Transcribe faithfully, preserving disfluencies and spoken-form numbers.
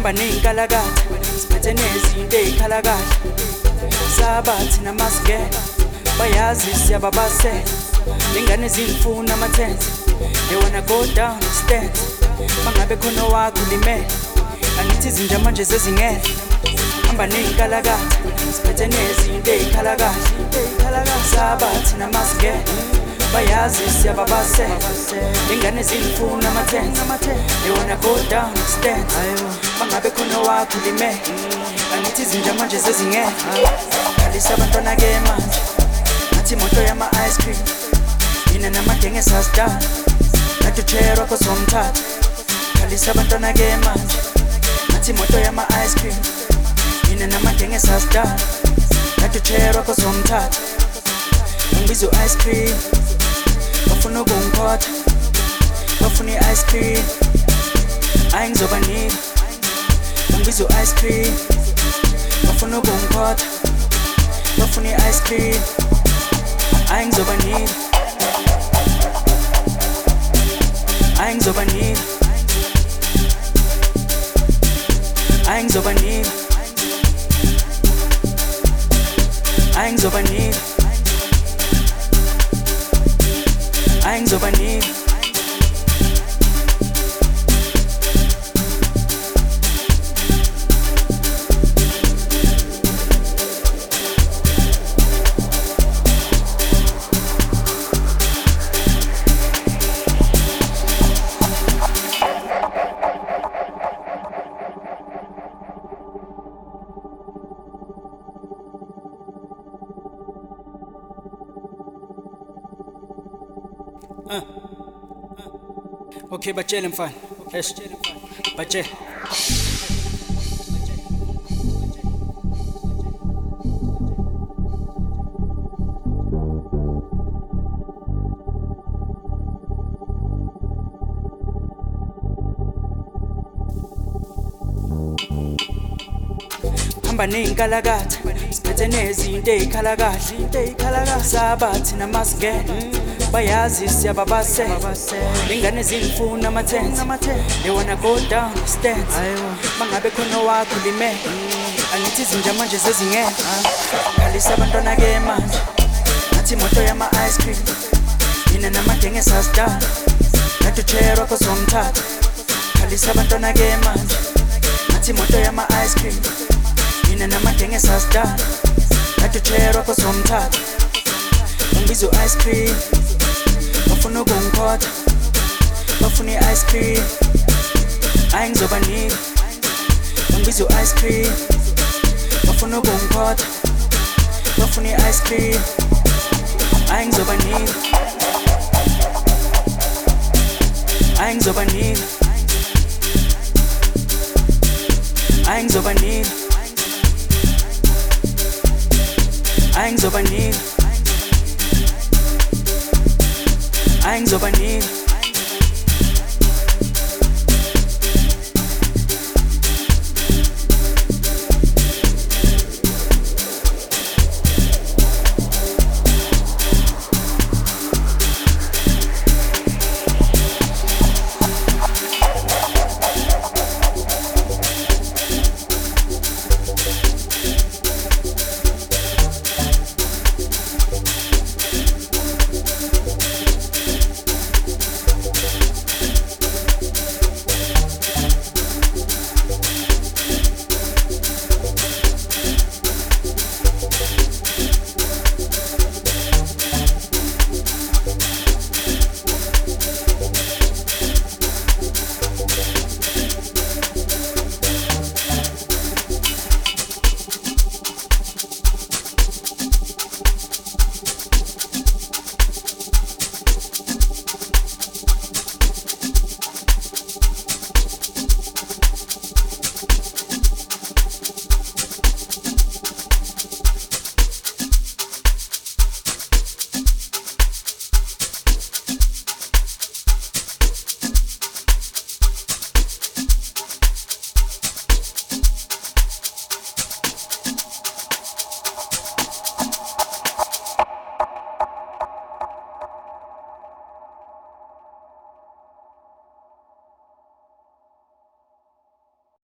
Hamba ney'nkalakatha siphethe nezinto ey'khala kahle sabathi namasingena bayazi siyababasela ingane zingifuna amathenzi they wanna go down stand mangabe khona wakho ulimele angithi izinja manje sezingela hamba ney'nkalakatha siphethe nezinto ey'khala kahle sabathi namasingena bayazi siyababasela ingane zingifuna amathenzi they wanna go down stand mangabe khona wakho ulimele angithi izinja manje sezingela khalisa abantwana-ke manje ngathi imoto yama-ice cream yina namadenge sasidala nathi uchair wakho somthatha khalisa abantwana-ke manje ngathi imoto yama-ice cream yina namadenge sasidala nathi uchair wakho somthatha ngibiza u-ice cream bafuna ukungikhotha bafuna i-ice cream ayi ngizobanika ngibiza u-ice cream bafuna ukungikhotha bafuna i-ice cream ayi ngizobanika ayi ngizobanika ayi ngizobanika ayi ngizobanika ayi ngizobanika Uh. Okay, batshele mfana. Yes. Batshele. Hamba ney'nkalakatha siphethe nezinto ey'khala kahle sabathi namasingena bayazi siyababasela ingane zingifuna amathenzi they wanna go down stand mangabe khona wakho ulimele angithi izinja manje sezingela khalisa abantwana-ke manje ngathi imoto yama-ice cream yina namadenge sasidala nathi uchair wakho somthatha khalisa abantwana-ke manje ngathi imoto yama-ice cream yina namadenge sasidala nathi uchair wakho somthatha ngibiza u-ice cream bafuna ukungikhotha bafuna i-ice cream ayi ngizobanika ngibiza u-ice cream bafuna ukungikhotha bafuna i-ice cream ayi ngizobanika ayi ngizobanika ayi ngizobanika ayi ngizobanika ayi ngizobanika